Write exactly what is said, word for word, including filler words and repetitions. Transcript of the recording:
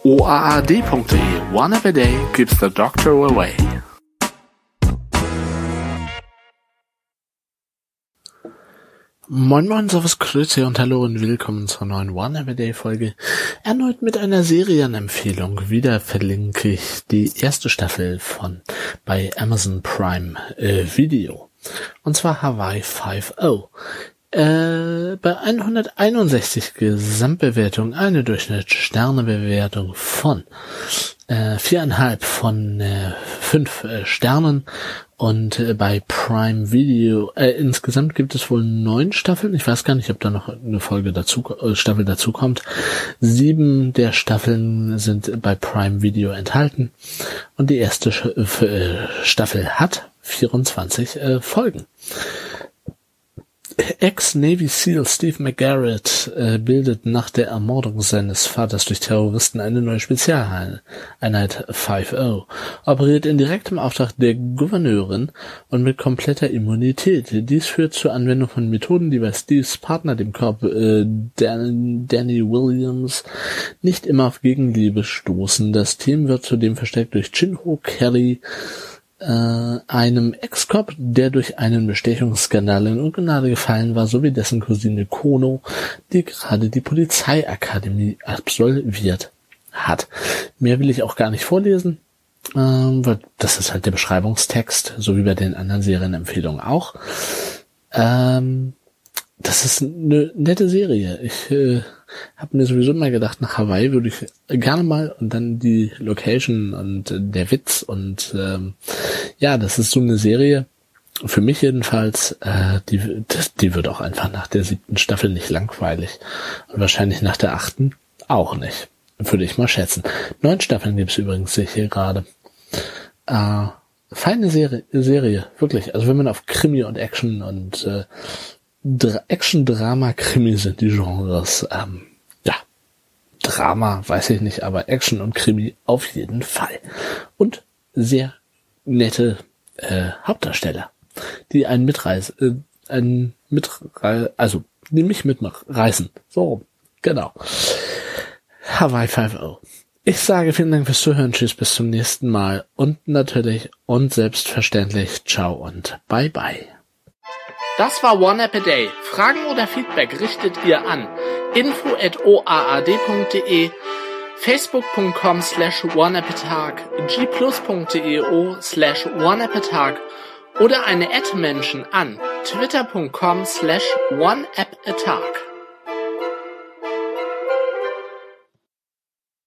o a a d punkt d e. One every day keeps the doctor away. Moin Moin, Servus, Grüße und Hallo und willkommen zur neuen One Everyday Folge. Erneut mit einer Serienempfehlung. Wieder verlinke ich die erste Staffel von bei Amazon Prime äh, Video. Und zwar Hawaii five oh. Äh, bei hunderteinundsechzig Gesamtbewertung eine Durchschnittssternebewertung von äh, viereinhalb von äh, fünf äh, Sternen. Und äh, bei Prime Video, äh, insgesamt gibt es wohl neun Staffeln. Ich weiß gar nicht, ob da noch eine Folge dazu, äh, Staffel dazu kommt. Sieben der Staffeln sind bei Prime Video enthalten. Und die erste Sch- äh, Staffel hat vierundzwanzig äh, Folgen. Ex-Navy SEAL Steve McGarrett äh, bildet nach der Ermordung seines Vaters durch Terroristen eine neue Spezialeinheit five oh, operiert in direktem Auftrag der Gouverneurin und mit kompletter Immunität. Dies führt zur Anwendung von Methoden, die bei Steves Partner, dem Cop äh, Dan- Danny Williams, nicht immer auf Gegenliebe stoßen. Das Team wird zudem verstärkt durch Chin-Ho Kelly, einem Ex-Cop, der durch einen Bestechungsskandal in Ungnade gefallen war, sowie dessen Cousine Kono, die gerade die Polizeiakademie absolviert hat. Mehr will ich auch gar nicht vorlesen, ähm, weil das ist halt der Beschreibungstext, so wie bei den anderen Serienempfehlungen auch. Ähm, das ist eine nette Serie. Ich äh, habe mir sowieso mal gedacht, nach Hawaii würde ich gerne mal, und dann die Location und äh, der Witz und ähm, ja, das ist so eine Serie, für mich jedenfalls, äh, die, die wird auch einfach nach der siebten Staffel nicht langweilig und wahrscheinlich nach der achten auch nicht, würde ich mal schätzen. Neun Staffeln gibt's übrigens hier gerade. Äh, feine Serie, Serie, wirklich. Also wenn man auf Krimi und Action und äh, Dra- Action, Drama, Krimi sind die Genres. Ähm, ja, Drama, weiß ich nicht, aber Action und Krimi auf jeden Fall. Und sehr nette äh, Hauptdarsteller, die einen mitreißen, äh, einen mitrei- also die mich mitreißen. So, genau. Hawaii five oh. Ich sage vielen Dank fürs Zuhören, tschüss, bis zum nächsten Mal und natürlich und selbstverständlich ciao und bye bye. Das war One App a Day. Fragen oder Feedback richtet ihr an info at o a a d punkt d e, facebook punkt com slash oneappatag, g plus punkt d e o slash oneappatag oder eine Ad-Menschen an twitter punkt com slash oneappatag.